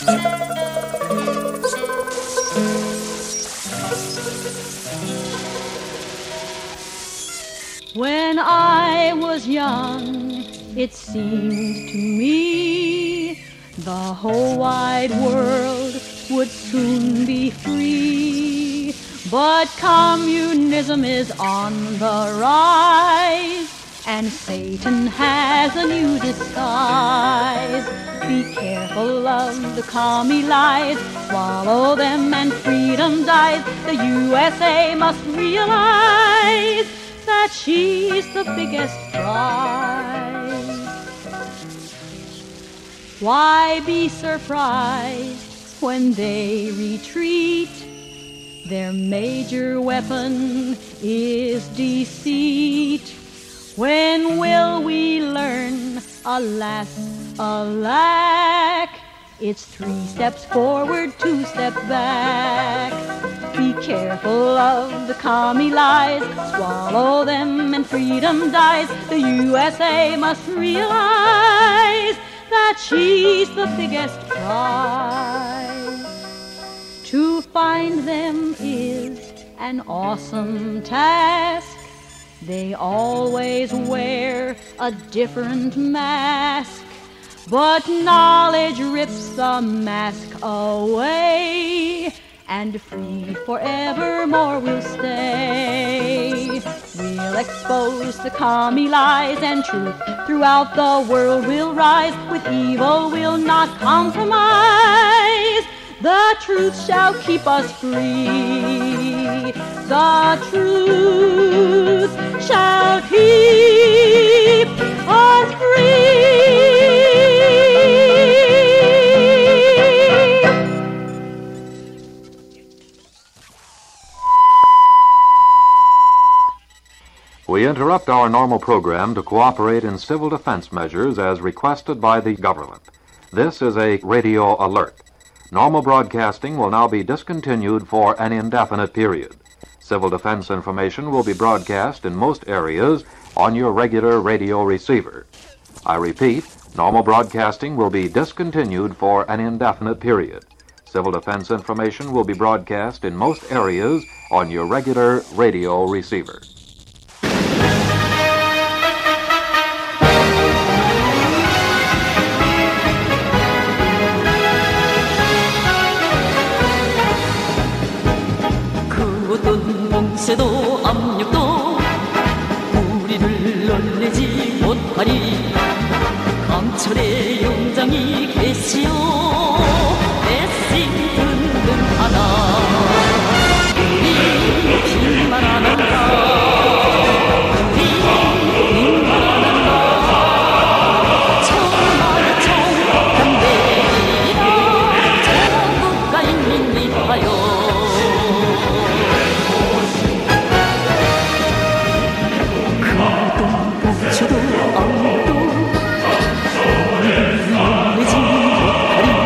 When I was young, it seemed to me the whole wide world would soon be free. But communism is on the rise, and Satan has a new disguise. Be careful of the commie lies, swallow them and freedom dies. The USA must realize that she's the biggest prize. Why be surprised when they retreat? Their major weapon is deceit. When will we learn? Alas, alack, it's 3 steps forward, 2 steps back. Be careful of the commie lies, swallow them and freedom dies. The USA must realize that she's the biggest prize. To find them is an awesome task. They always wear a different mask, but knowledge rips the mask away, and free forevermore we'll stay. We'll expose the commie lies, and truth throughout the world will rise. With evil we'll not compromise. The truth shall keep us free. The truth shall keep us free. We interrupt our normal program to cooperate in civil defense measures as requested by the government. This is a radio alert. Normal broadcasting will now be discontinued for an indefinite period. Civil defense information will be broadcast in most areas on your regular radio receiver. I repeat, normal broadcasting will be discontinued for an indefinite period. Civil defense information will be broadcast in most areas on your regular radio receiver. 도 압력도 우리를 놀래지 못하리. 강철의 용장이 계시오. 애쓰 든든하다. 우리 힘만 한다. 우리 힘만 한다. 정말 정답대이다. 전국가인민 위하여. 저도 아무도 우리를 놀리지 못하리.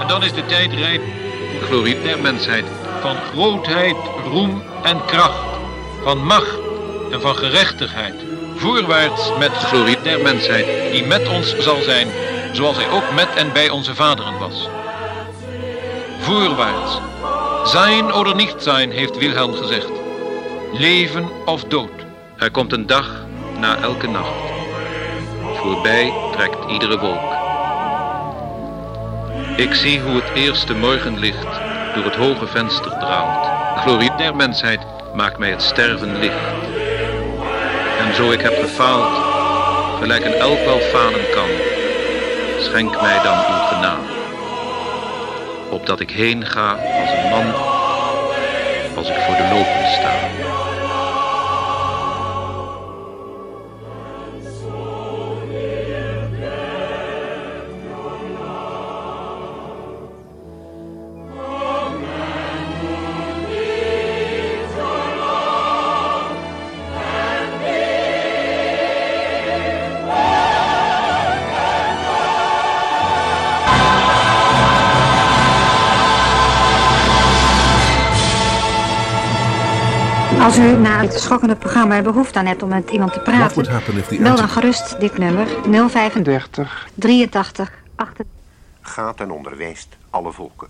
En dan is de tijd rijp, glorie der mensheid, van grootheid, roem en kracht, van macht en van gerechtigheid. Voorwaarts met glorie der mensheid, die met ons zal zijn, zoals hij ook met en bij onze vaderen was. Voorwaarts. Zijn oder niet zijn, heeft Wilhelm gezegd. Leven of dood. Er komt een dag na elke nacht. Voorbij trekt iedere wolk. Ik zie hoe het eerste morgenlicht door het hoge venster draalt. Glorie der mensheid maakt mij het sterven licht. En zo ik heb gefaald, gelijk een elk wel falen kan, schenk mij dan uw genade. Opdat ik heen ga als een man, als ik voor de lopen sta. Als u na het schokkende programma behoefte aan hebt om met iemand te praten, bel dan gerust dit nummer 035 83 8. Gaat en onderwijst alle volken.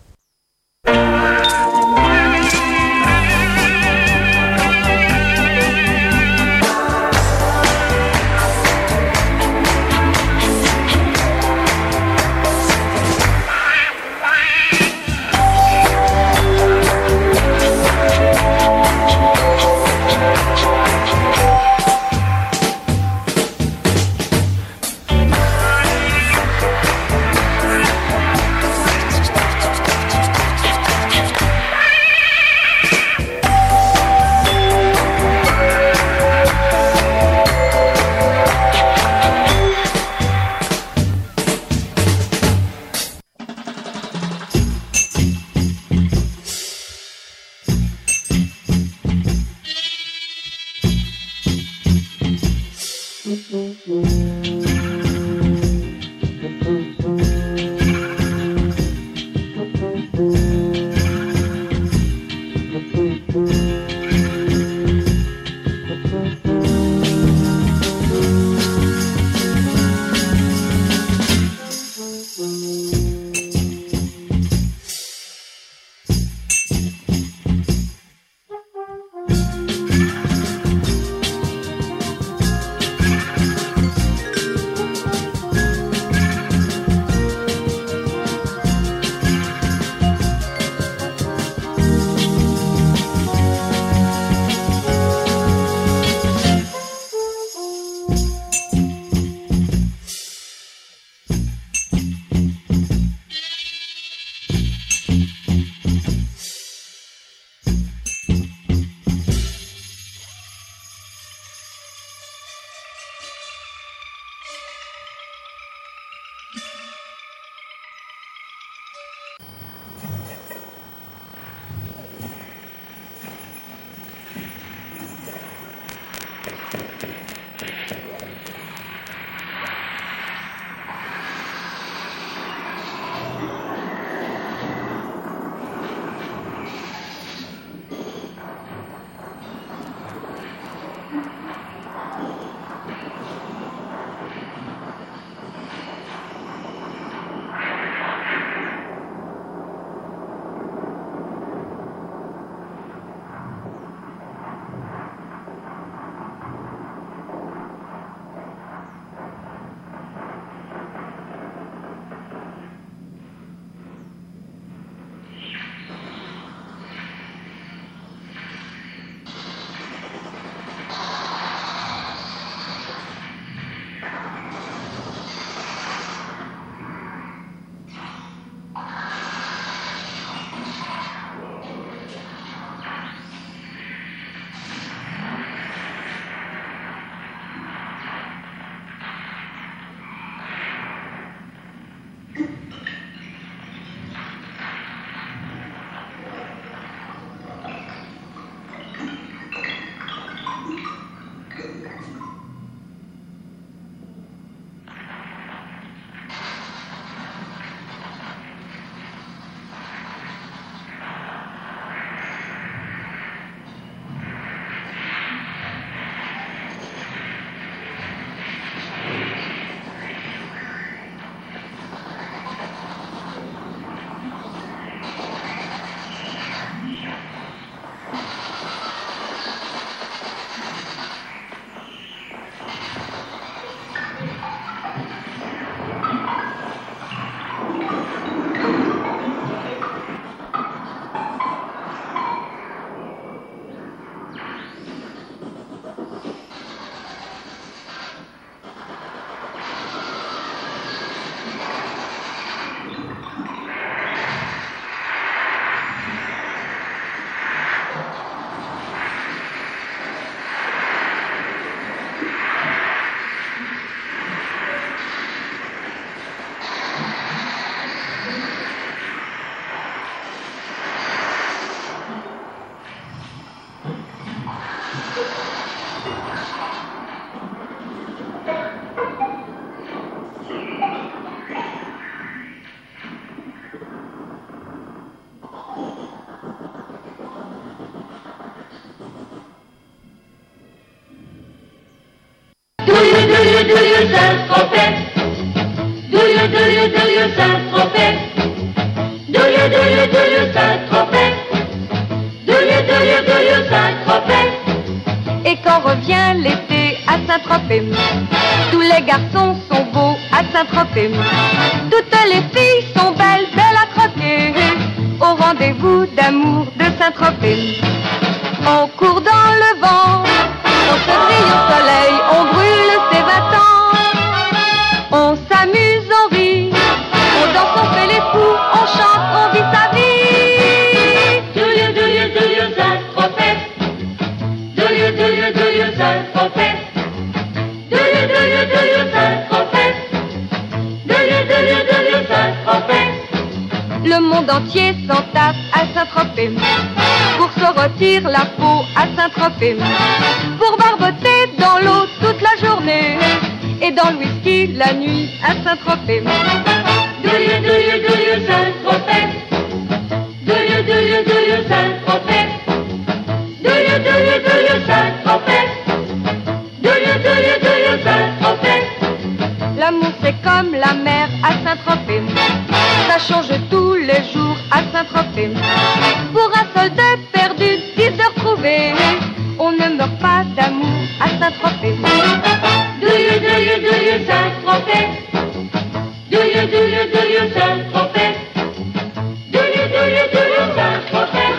Saint-Tropez. Do you Saint-Tropez. Do you Saint-Tropez. Do you Saint-Tropez. Et quand revient l'été à Saint-Tropez, tous les garçons sont beaux à Saint-Tropez. Toutes les filles sont belles, belles à croquer, au rendez-vous d'amour de Saint-Tropez. On court dans le vent, on se brille au soleil, on brûle ses 20 ans. On s'amuse, on rit, on danse, on fait les fous, on chante, on vit sa vie. Do you Saint-Tropez. Do you Saint-Tropez. Do you Saint-Tropez. Do you Saint-Tropez. Le monde entier s'en tape à Saint-Tropez, pour se rôtir la peau à Saint-Tropez, pour barboter dans l'eau toute la journée, et dans le whisky la nuit à Saint-Tropez. Do you Saint-Tropez. Do you Saint-Tropez. Do you Saint-Tropez. Do you Saint-Tropez. L'amour c'est comme la mer à Saint-Tropez, ça change tous les jours à Saint-Tropez. Pour un soldat perdu, 10 heures trouvées, on ne meurt pas d'amour à Saint-Tropez. Do you Saint-Tropez. Do you Saint-Tropez. Do you Saint-Tropez.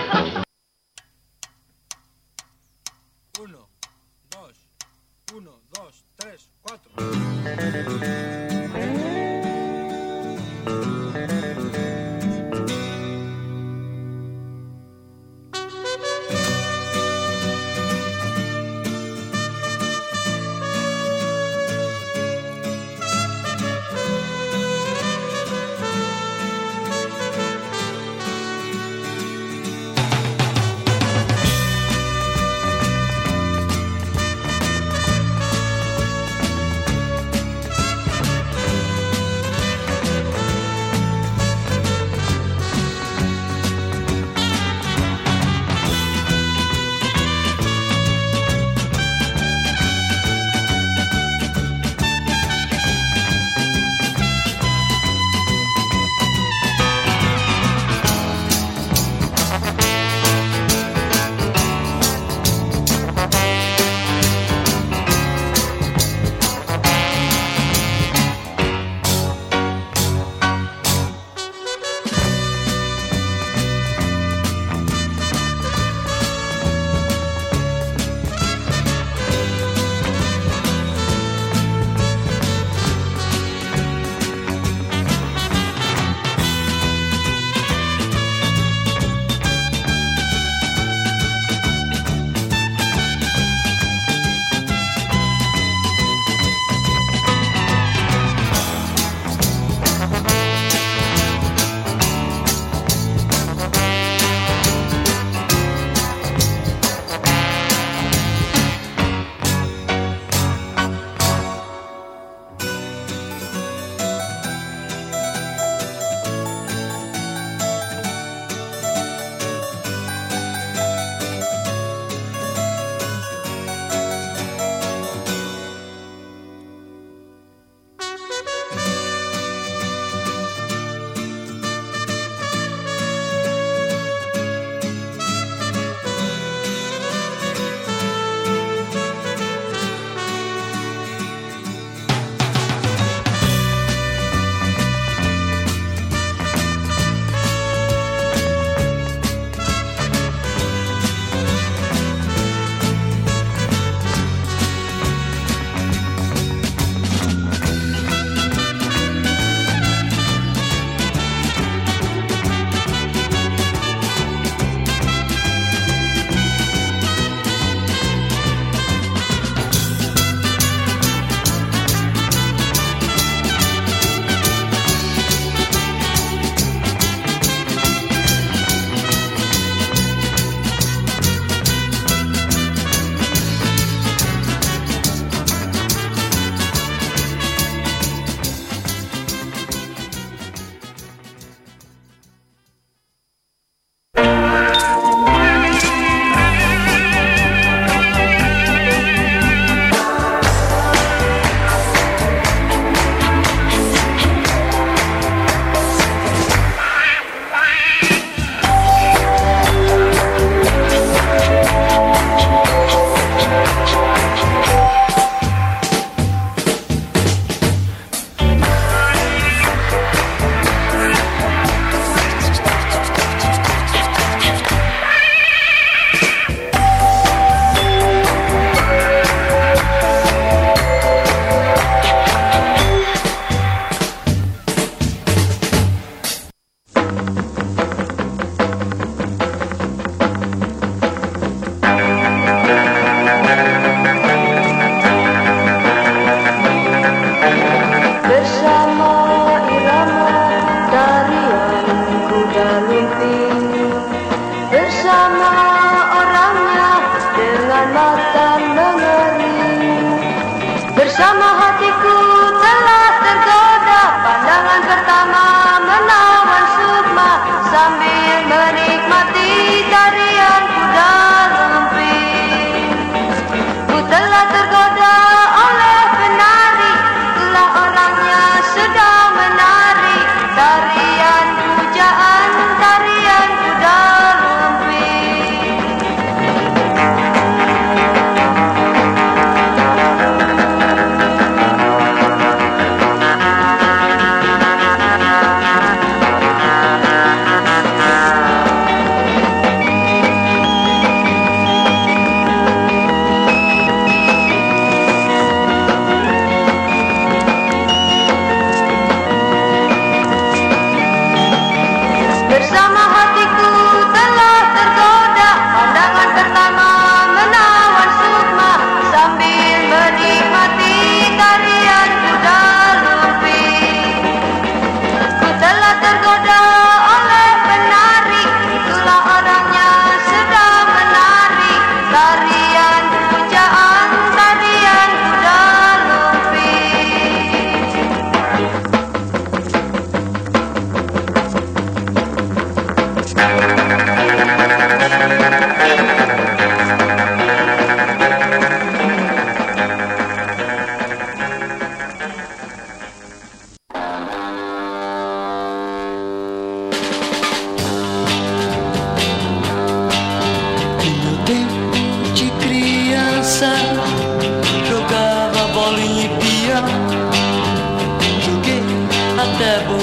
1, 2, 3, 4.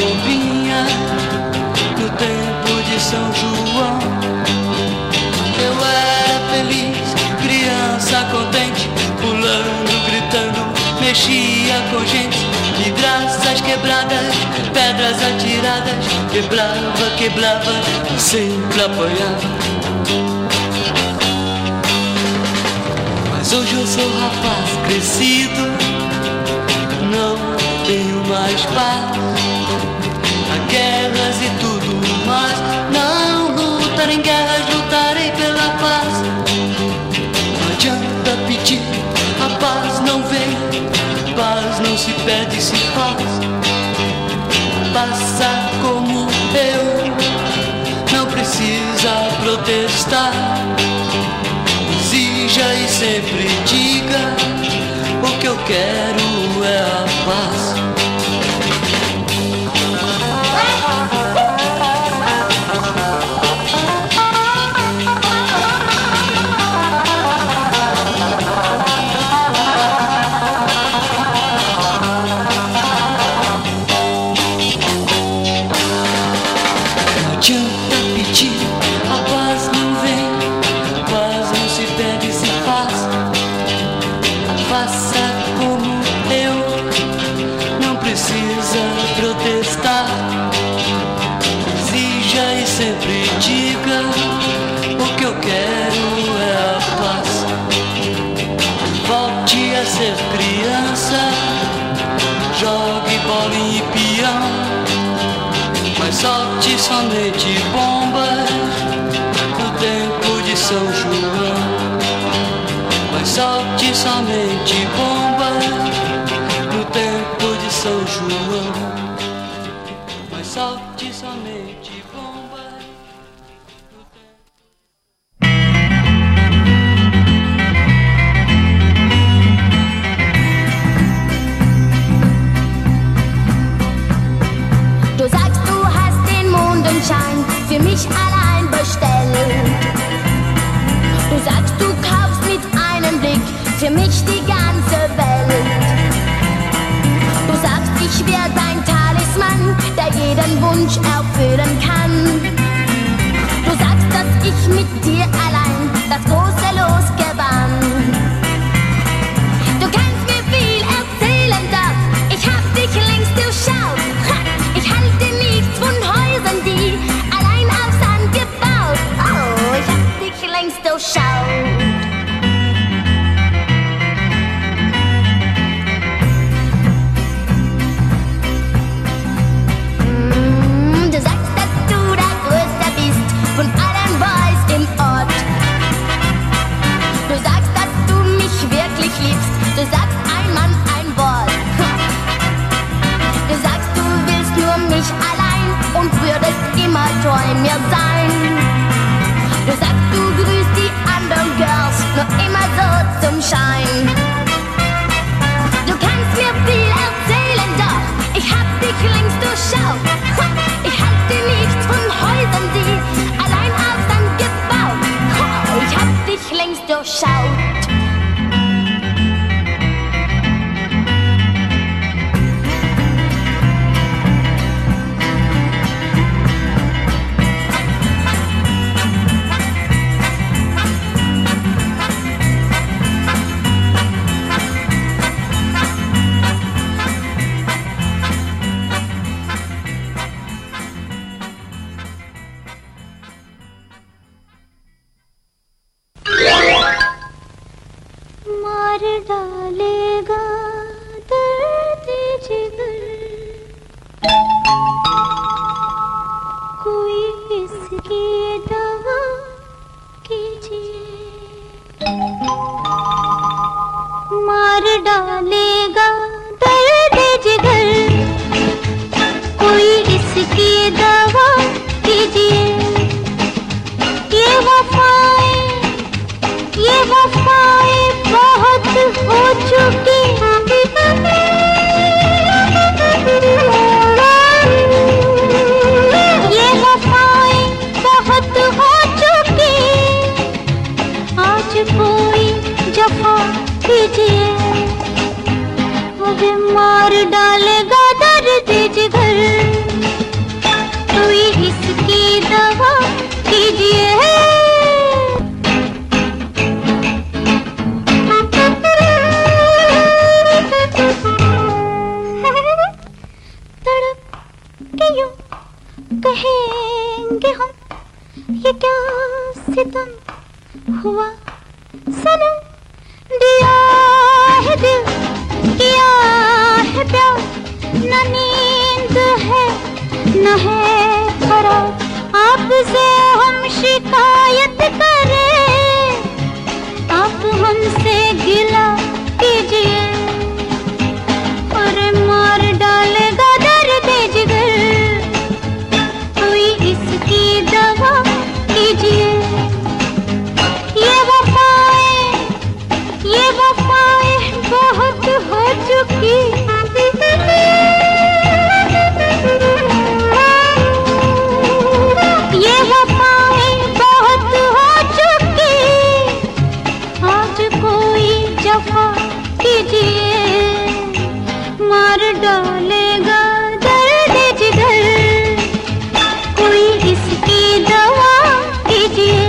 novinha no tempo de São João. Eu era feliz, criança contente, pulando, gritando, mexia com gente. Vidraças quebradas, pedras atiradas, quebrava, quebrava, sempre apanhava. Mas hoje eu sou rapaz crescido, não tenho mais paz. Há guerras e tudo mais, não lutar em guerras, lutarei pela paz. Não adianta pedir, a paz não vem, paz não se pede, se faz. Passa como eu, não precisa protestar. Exija e sempre diga, o que eu quero é a paz. Ser criança, jogue bolinha e peão, mas solte somente bombas no tempo de São João. Mas solte somente bombas no tempo de São João. Mas solte somente bombas. Für mich allein bestellt. Du sagst, du kaufst mit einem Blick für mich die ganze Welt. Du sagst, ich wär dein Talisman, der jeden Wunsch erfüllen kann. Du sagst, dass ich mit dir allein das große Los gewann. Du kannst mir viel erzählen, doch ich hab dich längst durchschaut. Ich halte nichts von Häusern, die längst durchschaut. Du sagst, dass du der Größte bist von allen Boys im Ort. Du sagst, dass du mich wirklich liebst. Du sagst, ein Mann, ein Wort. Du sagst, du willst nur mich allein und würdest immer treu mir sein. Du sagst, du grüßt die anderen Girls nur immer so zum Schein. Du kannst mir viel erzählen, doch ich hab dich längst durchschaut. Ich halte nichts von Häusern, die allein auf Sand gebaut. Ich hab dich längst durchschaut. मार डालेगा दर्द जिगर कहेंगे हम ये क्या सितम हुआ सनम दिया है दिल किया है प्यार न नींद है न है करार आपसे हम शिकायत करें आप हमसे गिला कीजिए और मार डालेगा दर्द जिगर कोई इसकी दवा कीजिए ये वफाएं बहुत हो चुकी ये वफाएं बहुत हो चुकी आज कोई जफा कीजिए मार डालेगा दर्द जिगर कोई इसकी दवा कीजिए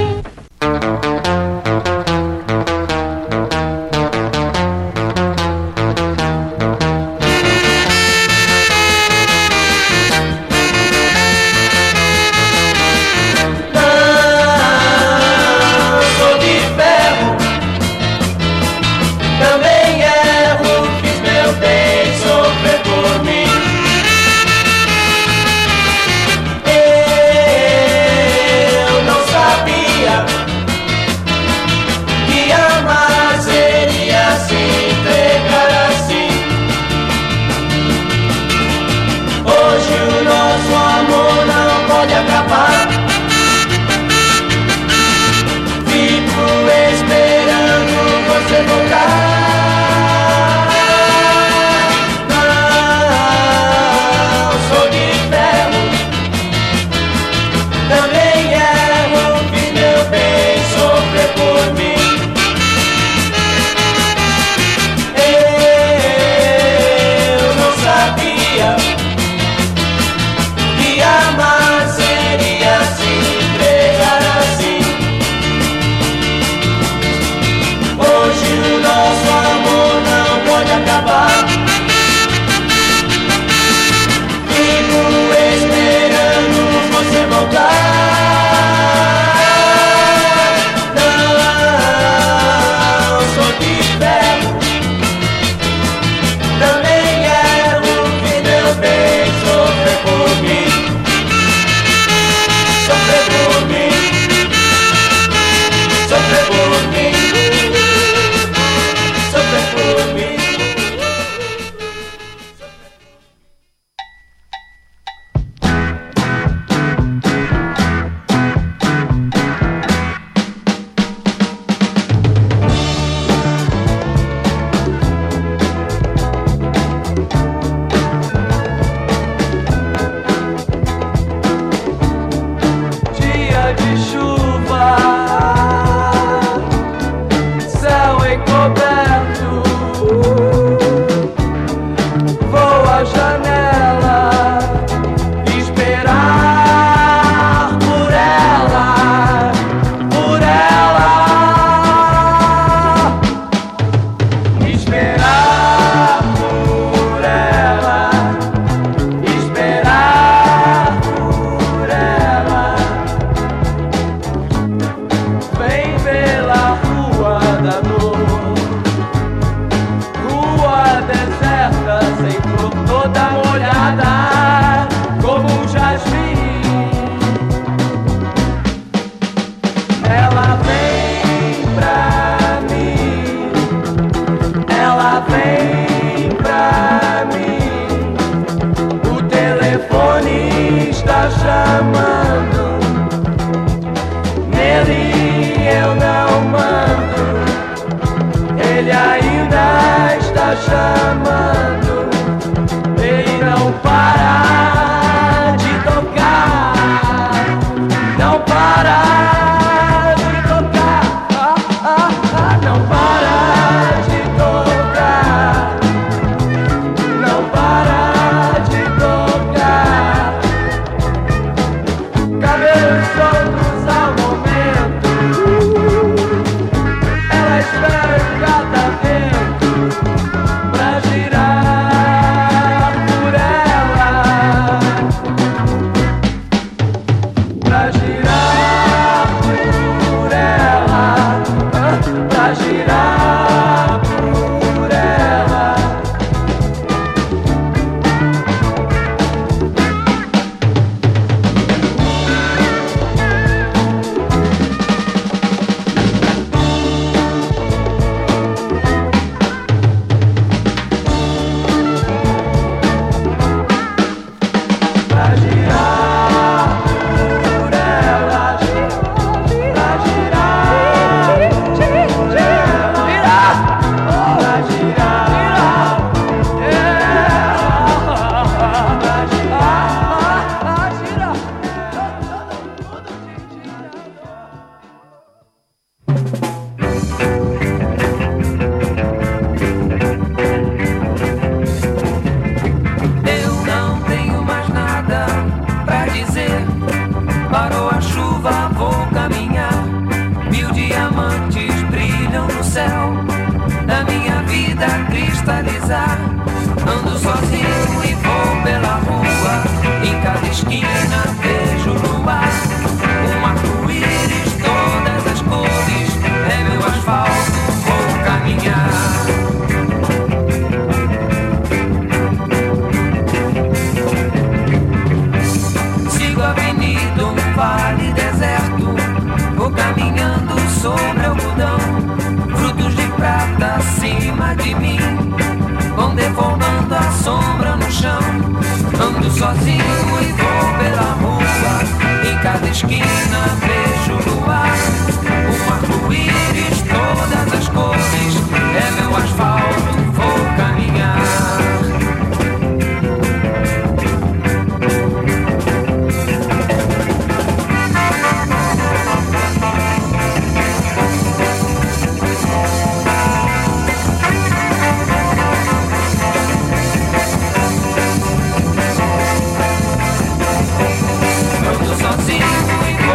Ando sozinho e vou pela rua. Em cada esquina vejo no ar um arco-íris, todas as cores. É meu asfalto, vou caminhar. Sigo a avenida, um vale deserto. Vou caminhando sobre algodão. Frutos de prata acima de mim vão deformando a sombra no chão. Ando sozinho e vou pela rua. Em cada esquina vejo no ar um arco-íris, todas as cores. É meu asfalto, vou caminhar. Sozinho e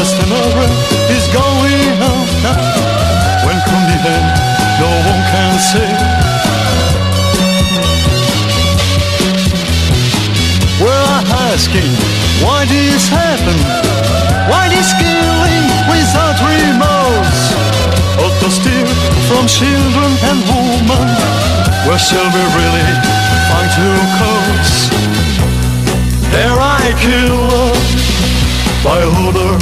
destination is going on. When come the end, no one can say. We're asking why this happened, why this killing without remorse. Auto steal from children and women. Where shall we really find true cause? There I kill by order,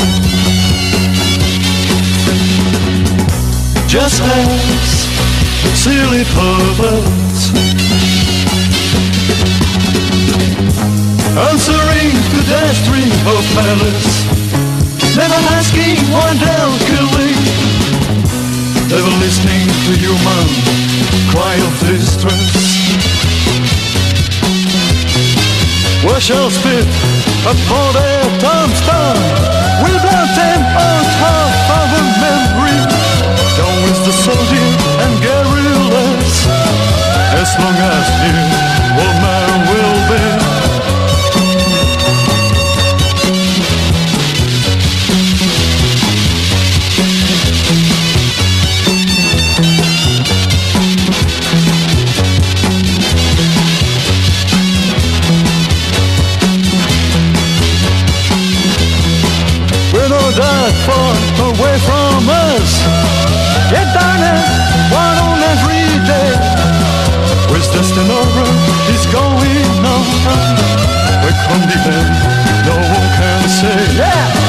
just as silly purpose, answering to their string of malice, never asking why they're killing, never listening to human cry of distress. We shall spit upon their tombstone, we'll blot them out of our memory, down with the soldier and guerrillas, as long as here all man will be. That far away from us, yet darn it, one on every day. With destination is going on, we come the end, no one can say. Yeah.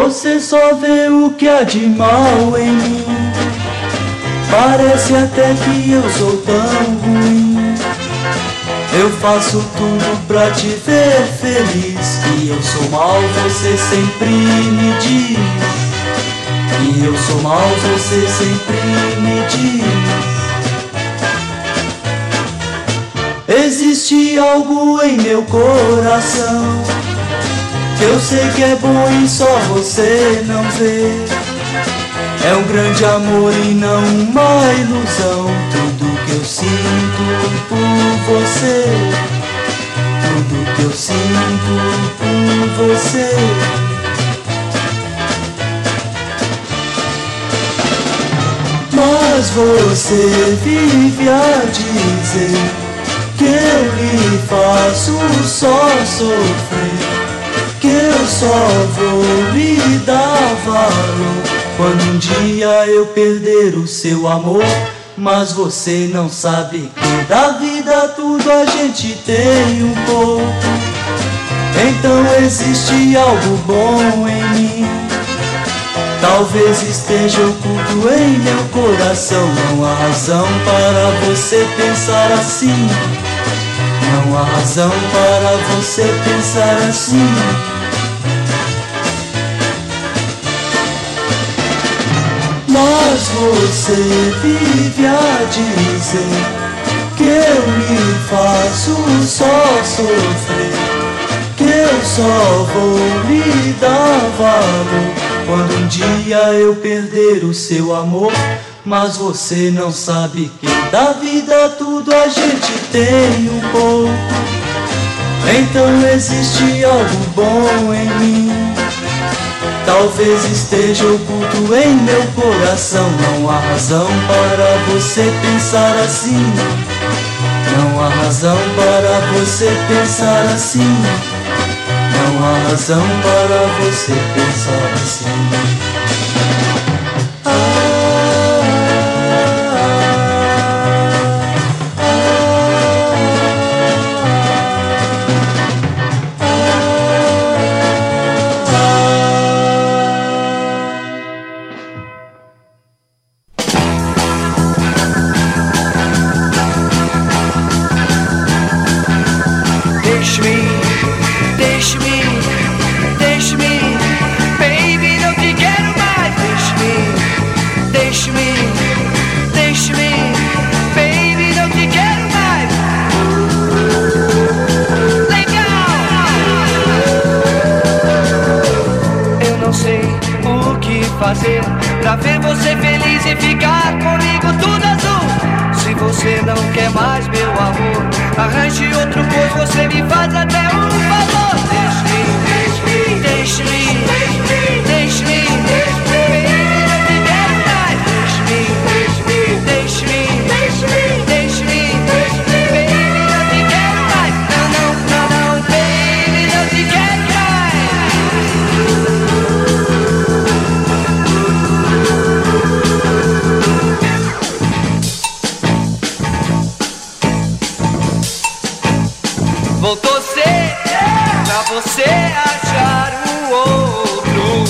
Você só vê o que há de mal em mim. Parece até que eu sou tão ruim. Eu faço tudo pra te ver feliz. Que eu sou mal, você sempre me diz. Que eu sou mal, você sempre me diz. Existe algo em meu coração que eu sei que é bom e só você não vê. É um grande amor e não uma ilusão. Tudo que eu sinto por você, tudo que eu sinto por você. Mas você vive a dizer que eu lhe faço só sofrer, que eu só vou lhe dar valor quando um dia eu perder o seu amor. Mas você não sabe que da vida tudo a gente tem um pouco. Então existe algo bom em mim. Talvez esteja oculto em meu coração. Não há razão para você pensar assim. Não há razão para você pensar assim. Mas você vive a dizer que eu lhe faço só sofrer, que eu só vou lhe dar valor quando um dia eu perder o seu amor. Mas você não sabe que da vida tudo a gente tem um pouco. Então existe algo bom em mim. Talvez esteja oculto em meu coração. Não há razão para você pensar assim. Não há razão para você pensar assim. Não há razão para você pensar assim. Pra ver você feliz e ficar comigo tudo azul. Se você não quer mais meu amor, arranje outro, pois você me faz até um favor. Deixe-me, deixe-me, deixe-me, baby, não te quero mais. Deixe-me, deixe-me, deixe-me, deixe-me, baby, não te quero mais. Não, não, não, não, baby, não te quero mais. Voltou ser pra você achar um outro.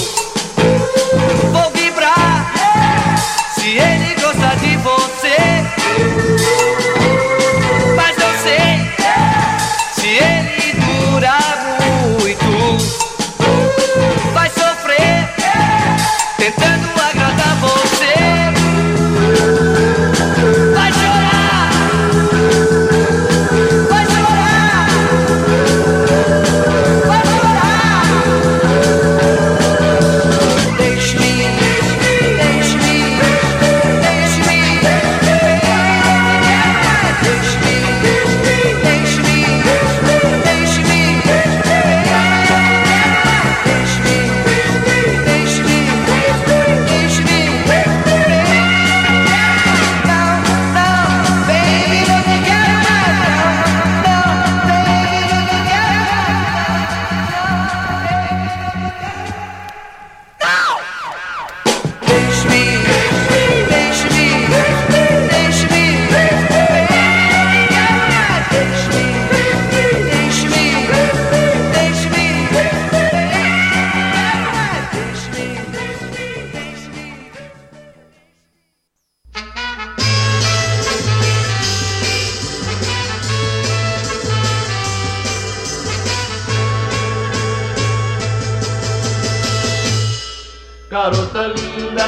Garota linda,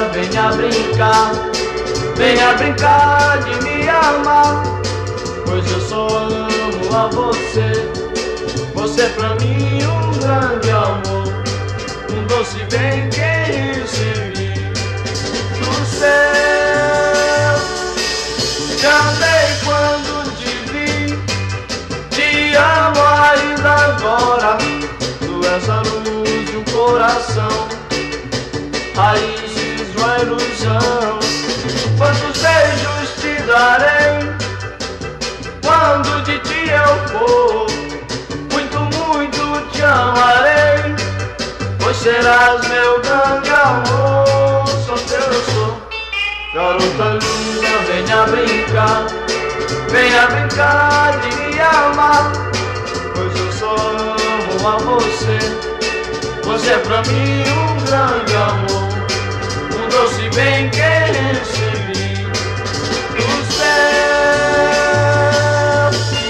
venha brincar de me amar, pois eu só amo a você. Você pra mim um grande amor, um doce bem que recebi do céu. Te amei quando te vi, te amo ainda agora. Tu és a luz de um coração, raízes de uma ilusão. Quantos beijos te darei quando de ti eu for. Muito, muito te amarei, pois serás meu grande amor. Só teu eu sou. Garota linda, venha brincar de me amar, pois eu só amo a você. Você é pra mim um grande amor, um doce bem que recebi do céu.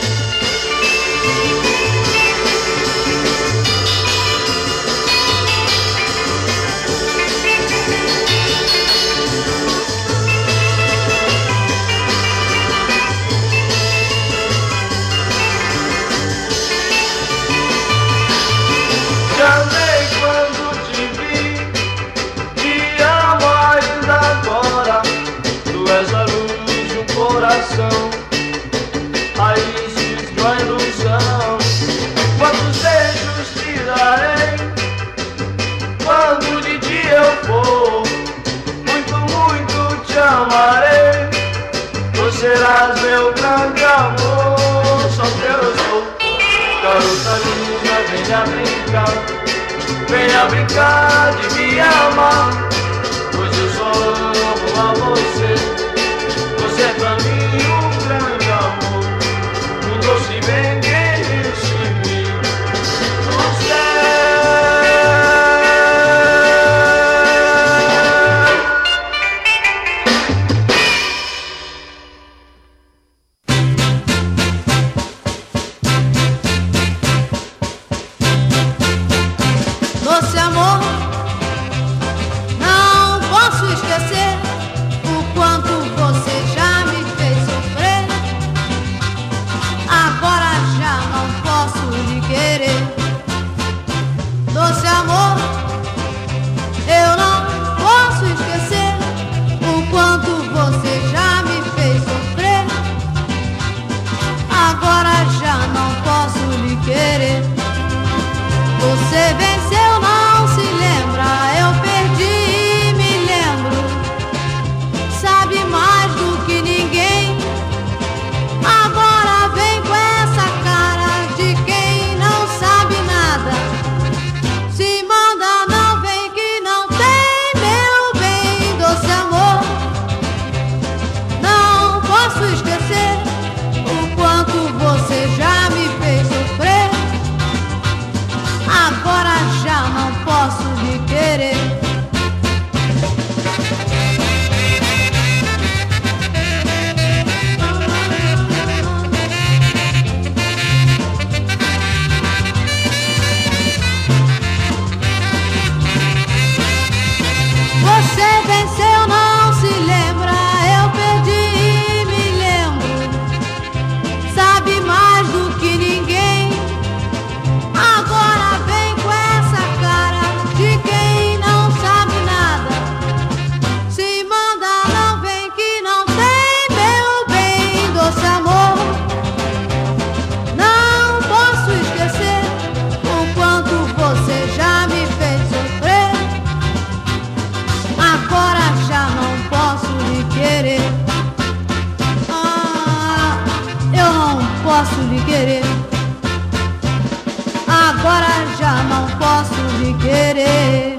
Te amei quando te vi, te amo ainda agora. Tu és a luz de um coração, raízes de uma ilusão. Quantos beijos te darei quando de ti eu for. Muito, muito te amarei, tu serás meu grande amor. Só teu eu sou. Garota linda, venha brincar de me amar, pois eu só amo a você. Você é pra mim um grande amor, um doce bem que recebi do Doce amor, não posso esquecer o quanto você já me fez sofrer. Agora já não posso lhe querer. Doce amor, eu não posso esquecer o quanto você já me fez sofrer. Agora já não posso lhe querer. Você venceu, não se lembra, eu perdi e me lembro. Sabe mais do que ninguém, agora vem com essa cara de quem não sabe nada. Se manda, não vem que não tem meu bem. Doce amor, não posso esquecer o quanto você já me fez sofrer. Agora já não posso lhe querer. Você venceu, não se lembra, eu perdi e me lembro. Sabe mais do que ninguém, agora vem com essa cara de quem não sabe nada. Se manda, não vem que não tem meu bem. Doce amor, não posso esquecer o quanto você já me fez sofrer. Agora já não posso lhe querer. Eu não posso lhe querer. Agora já não posso lhe querer.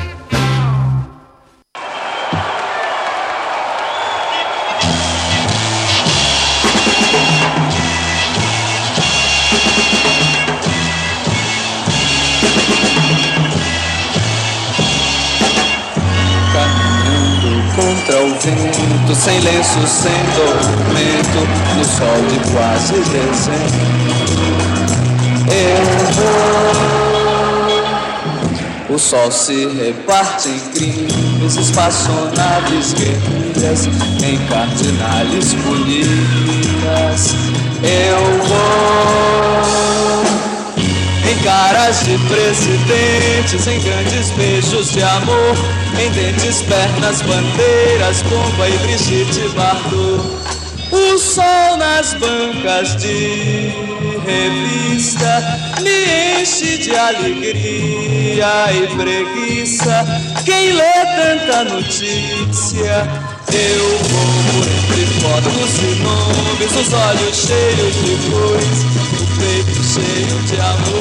Caminhando contra o vento, sem lenço, sem documento, no sol de quase dezembro. Eu vou O sol se reparte em crimes, espaçonaves guerrilhas, em cardinales bonitas. Eu vou em caras de presidentes, em grandes beijos de amor, em dentes, pernas, bandeiras, bomba e Brigitte Bardot. O sol nas bancas de revista me enche de alegria e preguiça. Quem lê tanta notícia? Eu vou por entre fotos e nomes, os olhos cheios de luz, o peito cheio de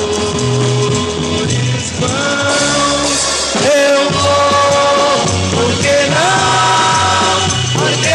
amores vãos. Eu vou, por que não? Por que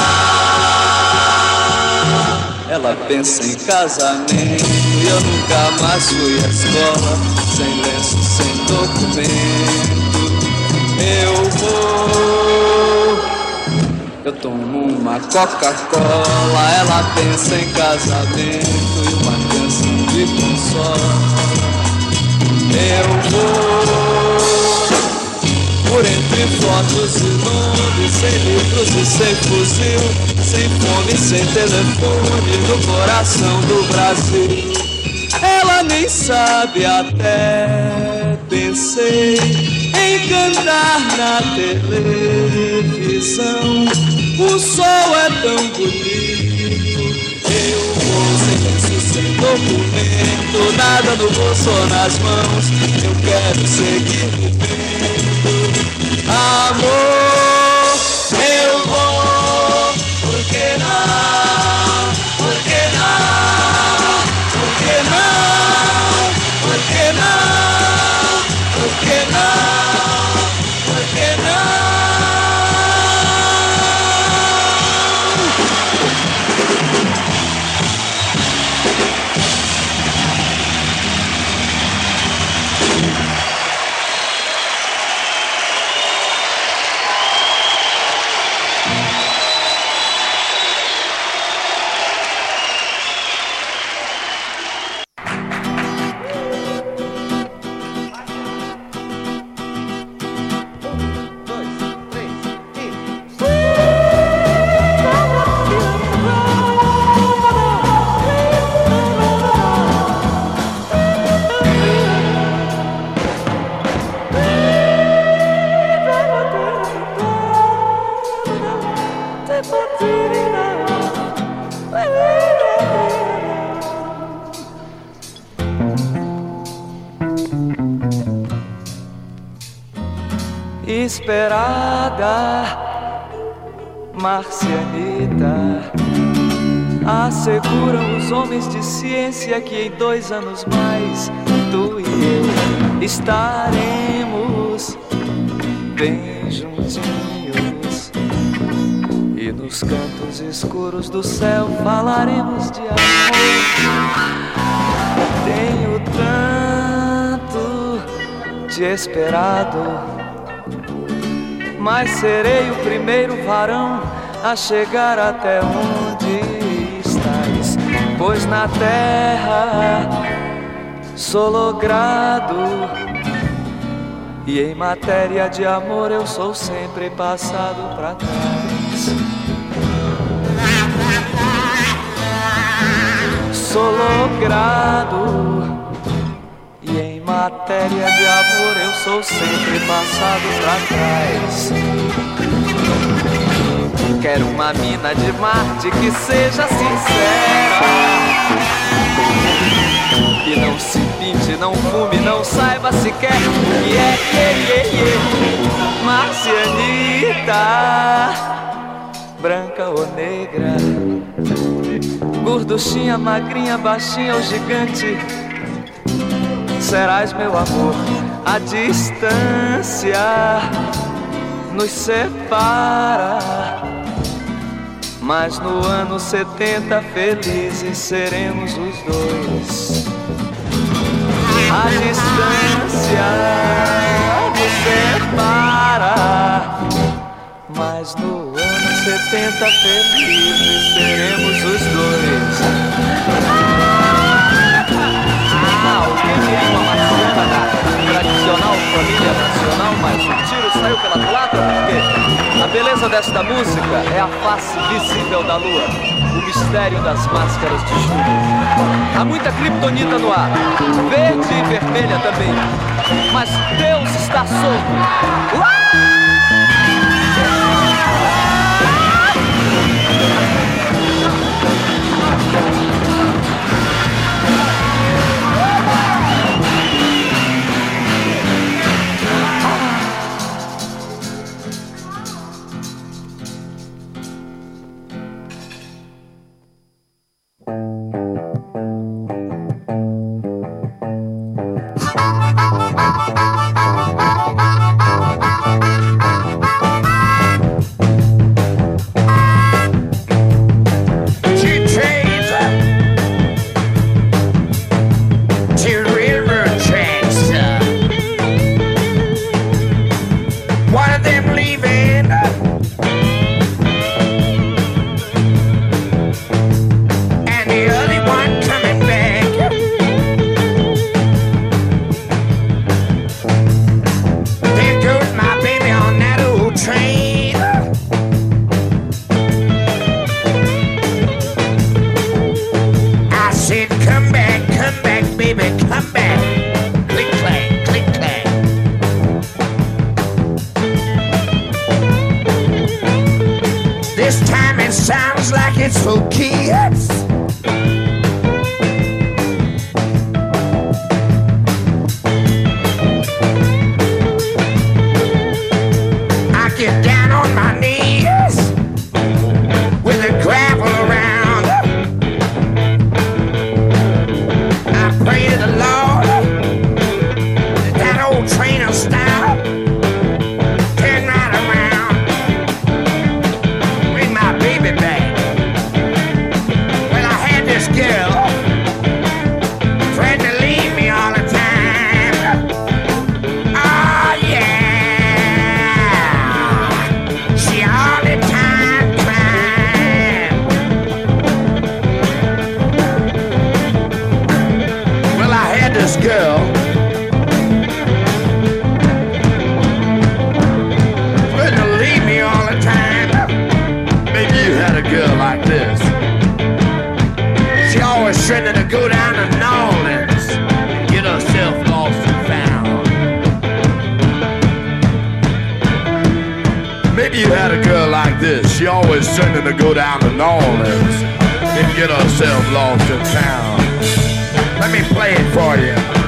não? Ela pensa em casamento e eu nunca mais fui à escola, sem lenço, sem documento. Eu vou, eu tomo uma Coca-Cola, ela pensa em casamento e uma canção de consola. Eu vou por entre fotos e nomes, sem livros e sem fuzil, sem fome, sem telefone, no coração do Brasil. Ela nem sabe, até pensei em cantar na televisão. O sol é tão bonito. Eu vou sem lenço, sem documento, nada no bolso ou nas mãos. Eu quero seguir vivendo. Amor, eu vou. Por que não? Por que não? Por que não? Por que não? Por que não? Por que não? Esperada marcianita, asseguram os homens de ciência que em 2 anos mais tu e eu estaremos bem juntinhos e nos cantos escuros do céu falaremos de amor. Tenho tanto te esperado, mas serei o primeiro varão a chegar até onde estás, pois na terra sou logrado e em matéria de amor eu sou sempre passado pra trás. Sou logrado e em matéria de amor eu sou sempre passado pra trás. Quero uma mina de Marte que seja sincera, que não se pinte, não fume, não saiba sequer o que é marcianita, branca ou negra, gorduchinha, magrinha, baixinha ou gigante, serás meu amor. A distância nos separa, mas no ano 70 felizes seremos os dois. A distância nos separa, mas no ano 70 felizes seremos os dois. Alguém queria uma marciana da tradicional família tradicional, mas o tiro saiu pela culatra porque a beleza desta música é a face visível da lua, o mistério das máscaras de Júlio. Há muita criptonita no ar, verde e vermelha também, mas Deus está solto. She always tending to go down to New Orleans and get herself lost in town. Let me play it for you.